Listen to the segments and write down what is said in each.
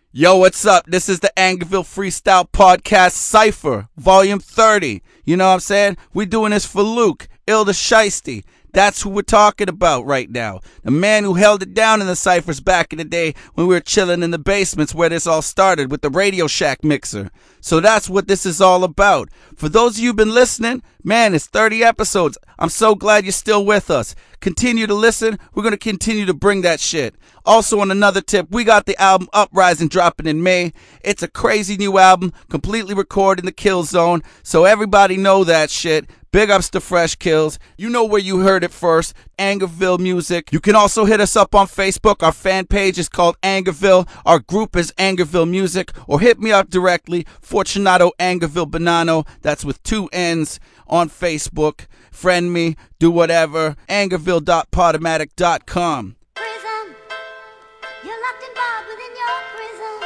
Yo, what's up? This is the Angerville Freestyle Podcast Cypher, Volume 30. You know what I'm saying? We're doing this for Luke, Ill the Shiesty. That's who we're talking about right now. The man who held it down in the ciphers back in the day when we were chilling in the basements where this all started with the Radio Shack mixer. So that's what this is all about. For those of you who've been listening, man, it's 30 episodes. I'm so glad you're still with us. Continue to listen. We're going to continue to bring that shit. Also, on another tip, we got the album Uprising dropping in May. It's a crazy new album, completely recorded in the Kill Zone, so everybody know that shit. Big ups to Fresh Kills. You know where you heard it first, Angerville Music. You can also hit us up on Facebook. Our fan page is called Angerville. Our group is Angerville Music. Or hit me up directly, Fortunato Angerville Bonanno. That's with 2 N's on Facebook. Friend me, do whatever. Angerville.podomatic.com. Prison, you're locked and barred within your prison.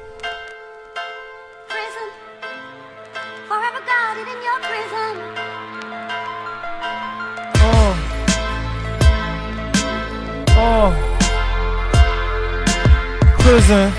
Prison, forever guarded in your prison. Prison.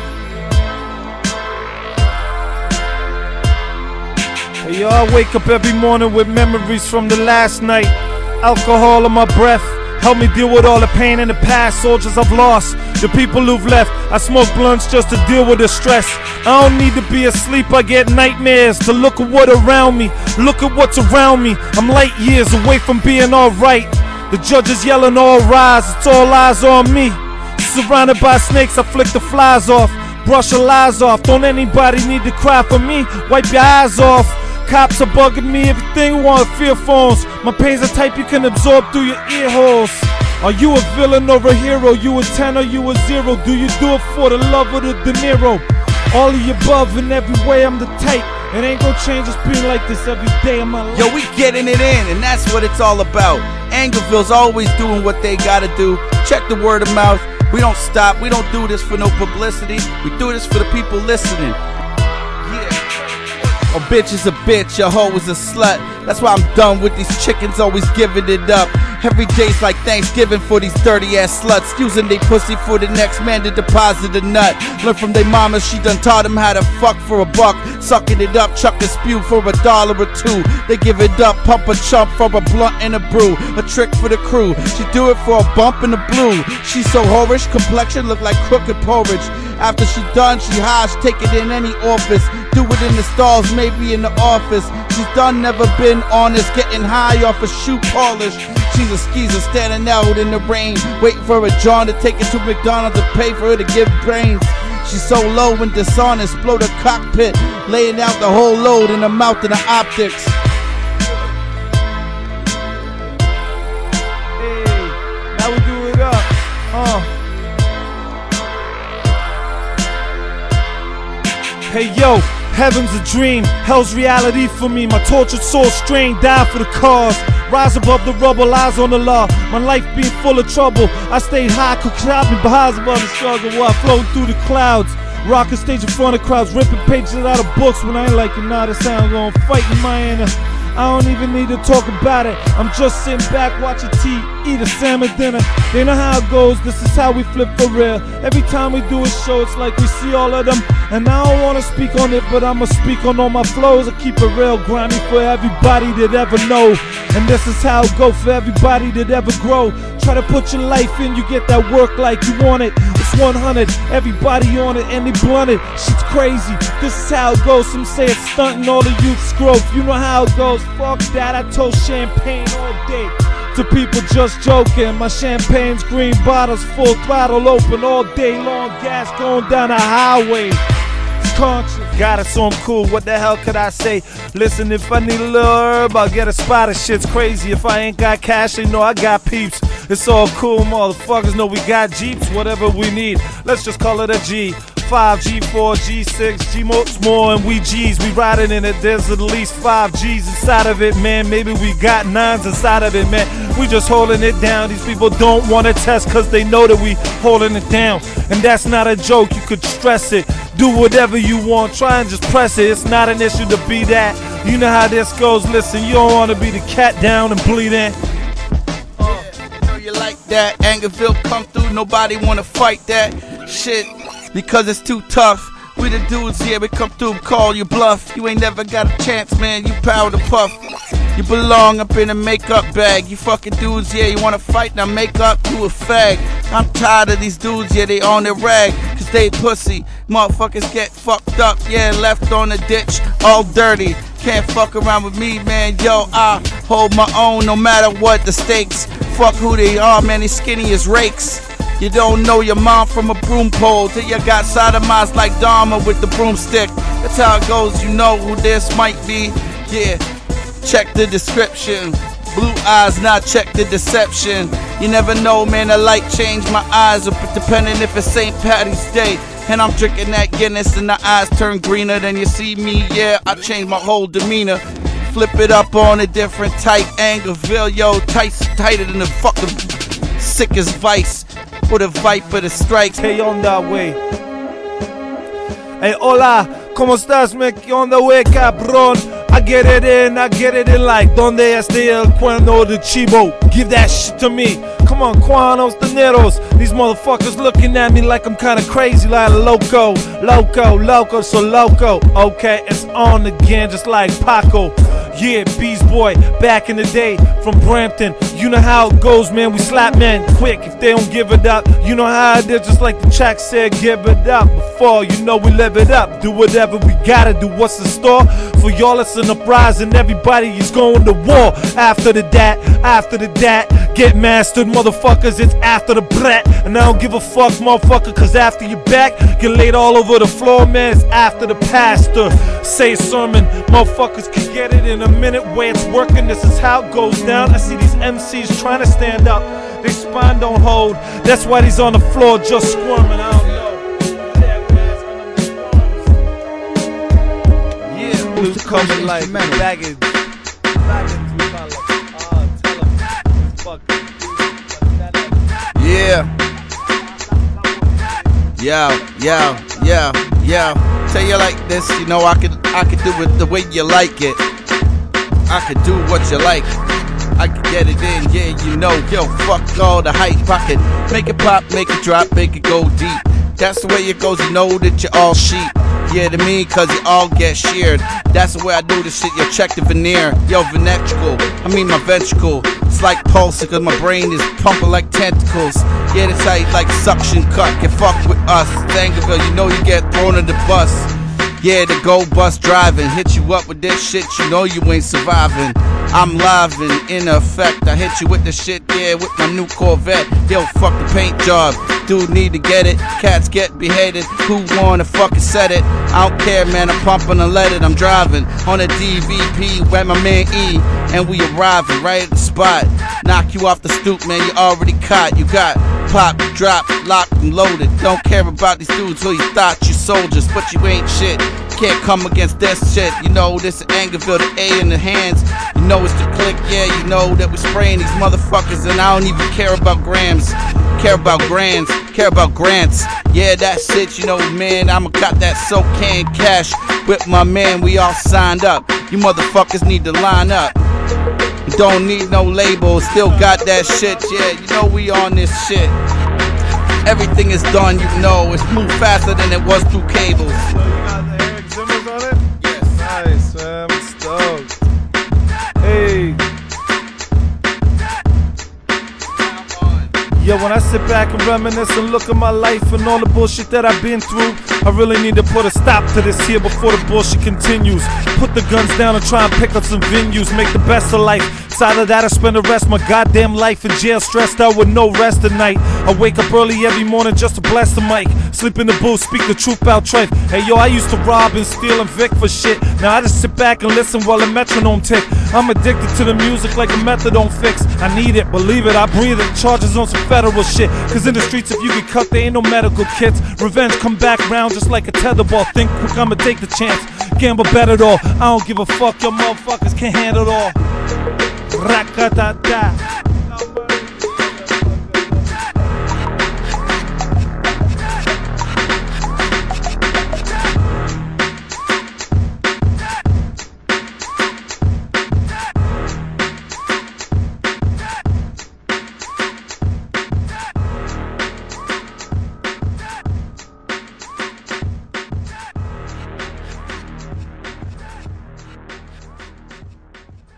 Hey, yo, I wake up every morning with memories from the last night. Alcohol in my breath, help me deal with all the pain in the past. Soldiers I've lost, the people who've left. I smoke blunts just to deal with the stress. I don't need to be asleep, I get nightmares to look at what around me. Look at what's around me. I'm light years away from being alright. The judge is yelling all rise, it's all eyes on me. Surrounded by snakes, I flick the flies off. Brush the lies off, don't anybody need to cry for me. Wipe your eyes off. Cops are bugging me, everything want fear phones. My pain's a type you can absorb through your ear holes. Are you a villain or a hero? You a 10 or you a 0? Do you do it for the love of the De Niro? All of the above, in every way I'm the type. It ain't gonna change, it's been like this every day of my life. Yo, we getting it in, and that's what it's all about. Angerville's always doing what they gotta do. Check the word of mouth. We don't stop. We don't do this for no publicity. We do this for the people listening. Yeah. A bitch is a bitch, a hoe is a slut. That's why I'm done with these chickens always giving it up. Every day's like Thanksgiving for these dirty ass sluts, using they pussy for the next man to deposit a nut. Learn from they mama, she done taught them how to fuck for a buck. Sucking it up, chuck and spew for $1 or $2. They give it up, pump a chump from a blunt and a brew. A trick for the crew, she do it for a bump in the blue. She's so whorish, complexion look like crooked porridge. After she done, she high, she take it in any office. Do it in the stalls, maybe in the office. She's done, never been honest, getting high off a shoe polish. She's a skeezer standing out in the rain, waiting for a John to take her to McDonald's to pay for her to give brains. She's so low and dishonest, blow the cockpit, laying out the whole load in the mouth of the optics. Hey, now we do it up. Hey yo, heaven's a dream, hell's reality for me. My tortured soul strained, die for the cause. Rise above the rubble, eyes on the law. My life being full of trouble. I stayed high, could cloud me behind above the struggle while I floating through the clouds. Rocking stage in front of crowds, ripping pages out of books when I ain't like it. Nah, this sound gonna fight in my inner. I don't even need to talk about it. I'm just sitting back watching eat a salmon dinner. They know how it goes, this is how we flip for real. Every time we do a show, it's like we see all of them. And I don't wanna speak on it, but I'ma speak on all my flows. I keep it real grimy for everybody that ever know. And this is how it go for everybody that ever grow. Try to put your life in, you get that work like you want it. It's 100, everybody on it, and they blunt it. Shit's crazy, this is how it goes. Some say it's stunting all the youth's growth. You know how it goes, fuck that, I toast champagne all day to people just joking. My champagne's green bottles, full throttle open all day long. Gas going down the highway. It's conscious. Got it, so I'm cool. What the hell could I say? Listen, if I need a little herb, I'll get a spot of shit's crazy. If I ain't got cash, they know I got peeps. It's all cool, motherfuckers know we got Jeeps, whatever we need. Let's just call it a G. 5, G4, G6, G more, and we G's. We riding in it, there's at least 5 G's inside of it, man. Maybe we got 9s inside of it, man. We just holding it down. These people don't want to test cause they know that we holding it down. And that's not a joke, you could stress it. Do whatever you want, try and just press it. It's not an issue to be that. You know how this goes, listen, you don't want to be the cat down and bleeding. You like that, Angerville come through, nobody wanna fight that shit. because it's too tough. We the dudes, yeah, we come through, call you bluff. You ain't never got a chance, man, you powder puff. You belong up in a makeup bag. You fucking dudes, yeah, you wanna fight, now make up, you a fag. I'm tired of these dudes, yeah, they on their rag, cause they pussy. Motherfuckers get fucked up, yeah, left on the ditch, all dirty. Can't fuck around with me, man, yo, I hold my own no matter what the stakes. Fuck who they are, man, they skinny as rakes. You don't know your mom from a broom pole till you got sodomized like Dharma with the broomstick. That's how it goes, you know who this might be. Yeah, check the description. Blue eyes, now check the deception. You never know, man, the light changed my eyes, depending if it's St. Patty's Day. And I'm drinking that Guinness and the eyes turn greener. Then you see me, yeah, I changed my whole demeanor. Flip it up on a different type, Angerville, yo, tighter than the fucking sickest vice. With a viper that strikes. Hey, on that way. Hey, hola, ¿cómo estás, me? ¿Qué onda, wey, cabrón? I get it in like donde esté el cuerno de chivo. Give that shit to me. Come on, Cuanos, dineros. These motherfuckers looking at me like I'm kinda crazy, like loco, so loco. Okay, it's on again, just like Paco. Yeah, Beast Boy, back in the day from Brampton. You know how it goes, man. We slap men quick if they don't give it up. You know how it is, just like the track said, give it up. Before, you know we live it up. Do whatever we gotta do. What's in store for y'all? It's an uprising. Everybody is going to war. After the dat, get mastered, motherfuckers. It's after the brat. And I don't give a fuck, motherfucker, cause after your back, get laid all over the floor, man. It's after the pastor. Say a sermon, motherfuckers can get it in a minute. Way it's working, this is how it goes down. I see these MCs trying to stand up, they spine don't hold. That's why he's on the floor just squirming. I don't know. Yeah, blues coming like baggage. Yeah. Yo. Tell you like this, you know I could do it the way you like it. I could do what you like. I can get it in, yeah, you know. Yo, fuck all the hype. I can make it pop, make it drop, make it go deep. That's the way it goes, you know that you're all sheep. Yeah, to me, cause you all get sheared. That's the way I do this shit, yo, check the veneer. Yo, my ventricle. It's like pulsing, cause my brain is pumping like tentacles. Yeah, that's how you like suction cut. Get fucked with us, Angerville, you know you get thrown in the bus. Yeah, the go bus driving, hit you up with this shit, you know you ain't surviving. I'm live and in effect, I hit you with the shit, yeah, with my new Corvette. Yo, fuck the paint job, dude need to get it. Cats get beheaded, who wanna fucking set it? I don't care, man, I'm pumping and let it. I'm driving on a DVP with my man E, and we arriving right at the spot. Knock you off the stoop, man, you already caught. You got pop, drop, locked and loaded. Don't care about these dudes who you thought you soldiers, but you ain't shit. Can't come against this shit. You know this is Angerville, the A in the hands. You know it's the click, yeah, you know that we're spraying these motherfuckers, and I don't even care about grams. Care about grands, care about grants. Yeah, that's it, you know, man, I'ma got that SoCan cash with my man, we all signed up. You motherfuckers need to line up. Don't need no label, still got that shit, yeah, you know we on this shit. Everything is done, you know, it's moved faster than it was through cables. So you got the Eric Zimmers on it? Yes. Nice, man, I'm stoked. Hey. Yo, when I sit back and reminisce and look at my life and all the bullshit that I've been through, I really need to put a stop to this here before the bullshit continues. Put the guns down and try and pick up some venues, make the best of life. Side of that, I spend the rest of my goddamn life in jail, stressed out with no rest at night. I wake up early every morning just to bless the mic, sleep in the booth, speak the truth out trife. Hey yo, I used to rob and steal and Vic for shit. Now I just sit back and listen while the metronome tick. I'm addicted to the music like a methadone fix. I need it, believe it, I breathe it. Charges on some federal shit, cause in the streets if you get cut there ain't no medical kits. Revenge come back round just like a tetherball. Think quick, I'ma take the chance. Gamble bet it all, I don't give a fuck, your motherfuckers can't handle it all. Rakatata.